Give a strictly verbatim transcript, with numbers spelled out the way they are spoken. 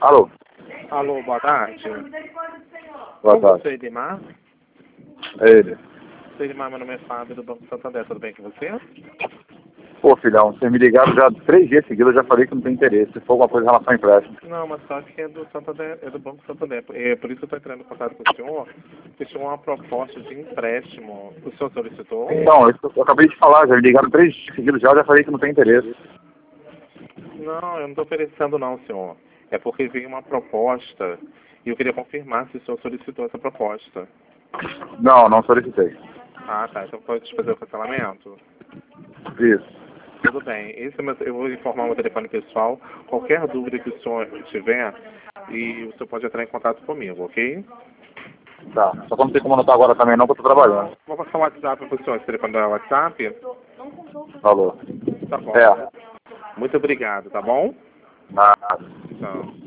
Alô? Alô, boa tarde. Boa Como tarde. você, Edmar? É ele. Sou Edmar, meu nome é Fábio, do Banco Santander. Tudo bem com você? Pô, filhão, vocês me ligaram já três dias seguidos, eu já falei que não tem interesse. Se for alguma coisa em relação a empréstimo. Não, mas só que é do Santander, é do Banco Santander. É por isso que eu estou entrando em contato com o senhor. Porque tinha uma proposta de empréstimo. O senhor solicitou? Então, eu, eu acabei de falar, já me ligaram três dias seguidos já, eu já falei que não tem interesse. Não, eu não estou oferecendo não, senhor. É porque veio uma proposta e eu queria confirmar se o senhor solicitou essa proposta. Não, não solicitei. Ah, tá. Então pode fazer o cancelamento? Isso. Tudo bem. Esse é meu, eu vou informar o meu telefone pessoal. Qualquer dúvida que o senhor tiver, e o senhor pode entrar em contato comigo, ok? Tá. Só que eu não sei como anotar agora também não, que eu tô trabalhando. Vou passar o WhatsApp para o senhor. Esse telefone é o WhatsApp? Falou. Tá bom. É. Muito obrigado, tá bom? Nada. Tchau.